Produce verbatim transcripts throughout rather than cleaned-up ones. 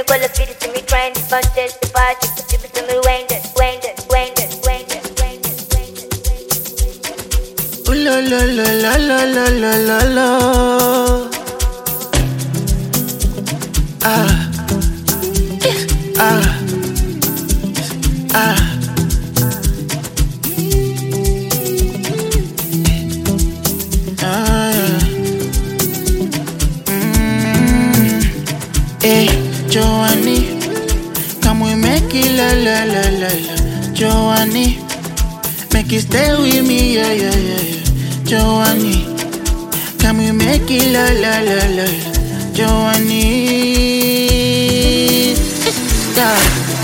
full of feet to me, trying to punch this, the party, to be to me, wind it, wind it, wind it, wind it, wind it, wind it. Ooh la la la la la la la la la. Ah, ah, ah. Hey, Joanie, come we make it la la la la la. Joanie, make it stay with me, yeah yeah yeah yeah. Joanie, come we make it la la la la la. Joanie, yeah.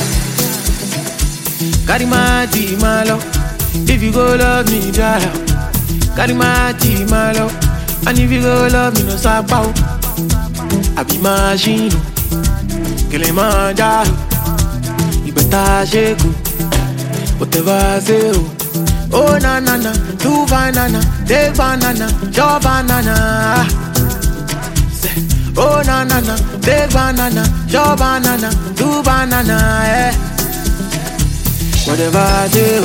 Carry my tea, my love. If you go love me, dry up. Carry my tea, my love. And if you go love me, no stop out. I be machine, Kilimanjaro. You better shake, whatever I say. Oh na na na, two banana, take banana, your banana. Say, oh na na na, take banana, your banana, two banana. Eh. Whatever I say.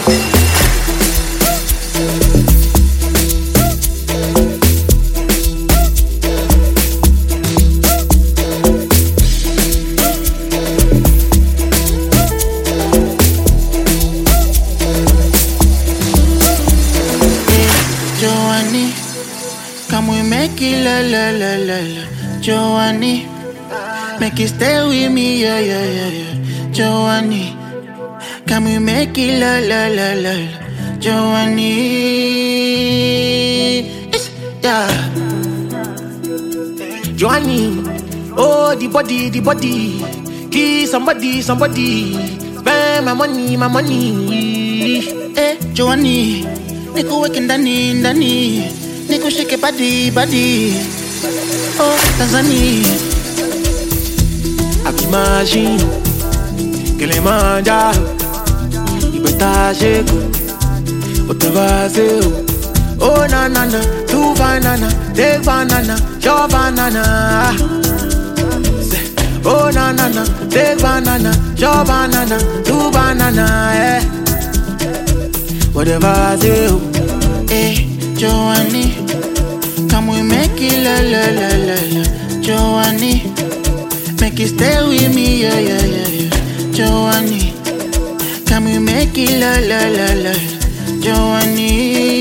Joanie, come we make it la la la la la. Joanie, make it stay with me, yeah yeah yeah yeah. Joanie, come we make it la la la la la. Joanie, yeah. Joanie, oh the body, the body, kiss somebody, somebody, spend my money, my money. Eh, Joanie. Niku weke ndani ndani, niku shake body body. Oh Tanzania, I be machine, Kilimanjaro. You better shake, whatever I say. Oh na na na, two banana, take banana, your banana. Say, oh na na na, take banana, your banana, two banana. Eh. Whatever I do, hey, Joanie, come we make it la la la la la. Joanie, make it stay with me, yeah yeah yeah yeah. Joanie, come we make it la la la la. Joanie.